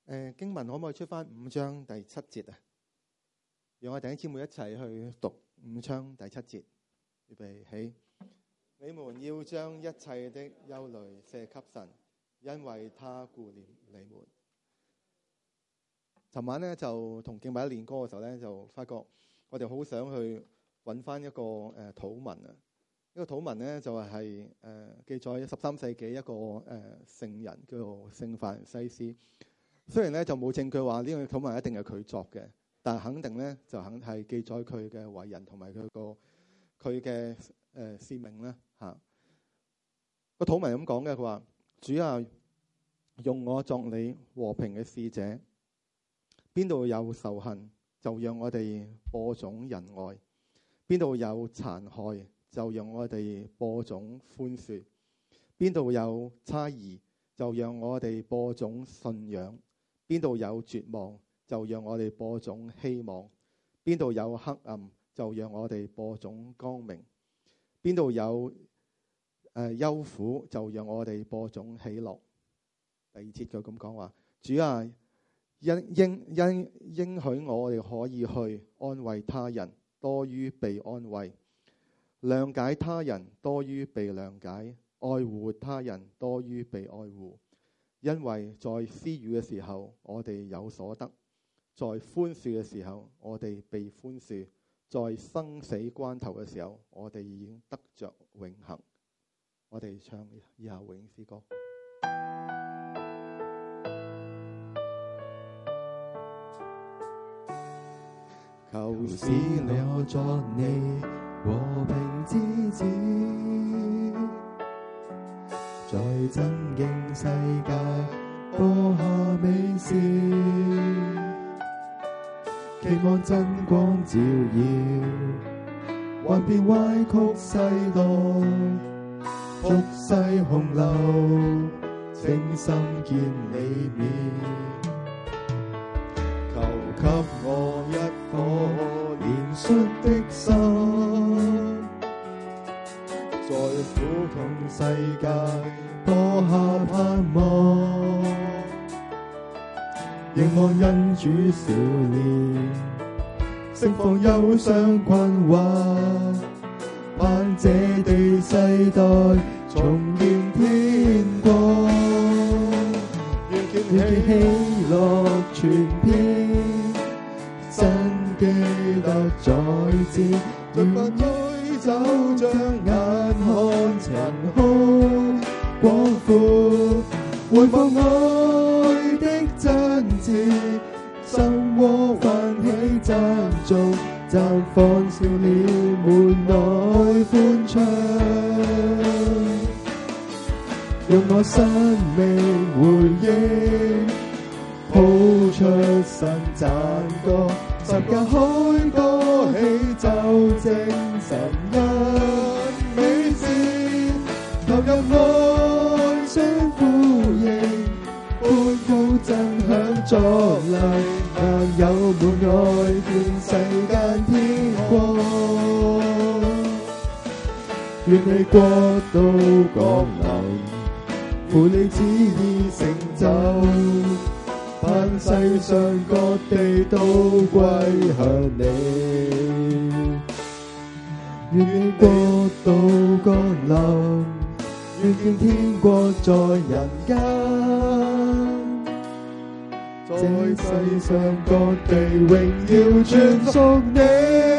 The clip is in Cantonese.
經文可唔可以出翻5章第7節啊？讓我哋弟兄姊妹一齊去讀5章第7節。預備起，你們要將一切的憂慮卸給神，因為他顧念你們。尋晚咧就同敬拜一練歌嘅時候咧，就發覺我哋好想去揾翻一個禱文啊。呢個禱文咧就係記載13世紀一個聖人叫做聖法蘭西斯。雖然咧就冇證據話呢個禱文一定係佢作嘅，但係肯定咧就肯係記載佢嘅為人同埋佢嘅使命啦嚇。個禱文咁講嘅，佢話：主啊，用我作你和平嘅使者，邊度有仇恨就讓我哋播種仁愛，邊度有殘害就讓我哋播種寬恕，邊度有猜疑就讓我哋播種信仰，邊度有絕望就讓我哋播種希望，邊度有黑暗就讓我哋播種光明，邊度有憂苦就讓我哋播種喜樂。第2節佢咁講話：主啊，應許我哋可以去安慰他人多於被安慰，諒解他人多於被諒解，愛護他人多於被愛護。因為在施予嘅時候我哋有所得，在寬恕嘅時候我哋被寬恕，在生死關頭嘅時候我哋已經得着永恆。我哋唱以下回應詩歌。 求使我作你和平之子，在真境世界播下美事，期望真光照耀，幻變歪曲世代，伏世洪流，清心見你面。求給我一顆憐恤的心，在苦痛世界播下盼望，凝望恩主笑臉，釋放憂傷困惑，盼這地世代重見天光，願見喜樂全篇，真記得再戰，盡快推走將眼看塵空廣闊，回放愛的真摯，心窩泛起讚頌，綻放笑臉門內歡唱，用我生命回應，譜出神讚歌，神家開歌起奏證神恩美事，投入愛相呼應，歡呼震響作禮，萬有滿愛見世間天光，願你國度降臨，符你旨意成就，盼世上各地都歸向你，願你國度降臨，願見天國在人間，在世上各地榮耀全屬你。